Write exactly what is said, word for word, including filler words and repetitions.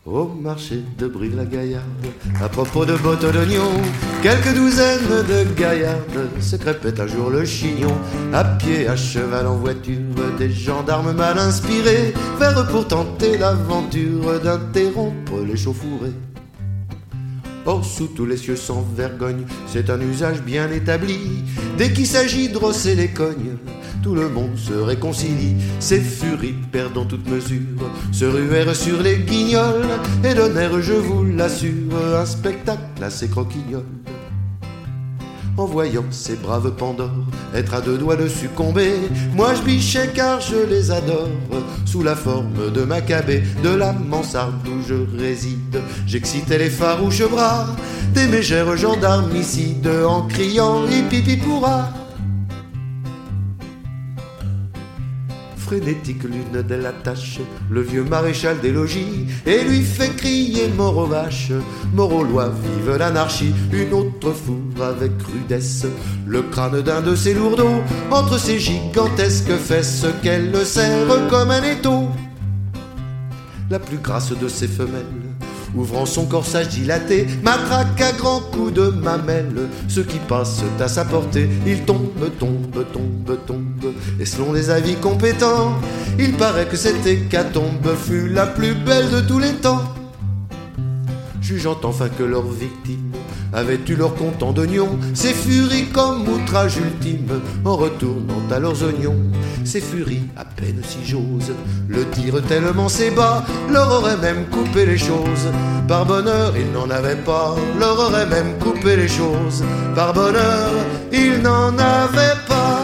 Au marché de Brive-la-Gaillarde, à propos de bottes d'oignons, quelques douzaines de gaillardes se crêpaient un jour le chignon. À pied, à cheval, en voiture, des gendarmes mal inspirés vinrent pour tenter l'aventure d'interrompre l'échauffourée. Or, sous tous les cieux sans vergogne, c'est un usage bien établi. Dès qu'il s'agit de rosser les cognes, tout le monde se réconcilie. Ces furies, perdant toute mesure, se ruèrent sur les guignols et donnèrent, je vous l'assure, un spectacle assez croquignol. En voyant ces braves Pandores être à deux doigts de succomber, moi je bichais car je les adore. Sous la forme de Maccabée, de la mansarde où je réside, j'excitais les farouches bras des mégères gendarmicides en criant hippie pourra. Frénétique lune de la tâche, le vieux maréchal des logis, et lui fait crier mort aux vaches, mort aux lois, vive l'anarchie. Une autre fourre avec rudesse le crâne d'un de ses lourdeaux entre ses gigantesques fesses qu'elle le serre comme un étau. La plus grasse de ses femelles, ouvrant son corsage dilaté, matraque à grands coups de mamelle ceux qui passent à sa portée. Il tombe, tombe, tombe, tombe, et selon les avis compétents, il paraît que cette hécatombe fut la plus belle de tous les temps. Jugeant enfin que leurs victimes avaient eu leur compte en d'oignons, ces furies comme outrage ultime en retournant à leurs oignons. Ces furies, à peine si j'ose le dire tellement c'est bas, leur auraient même coupé les choses. Par bonheur, ils n'en avaient pas, leur auraient même coupé les choses. Par bonheur, ils n'en avaient pas.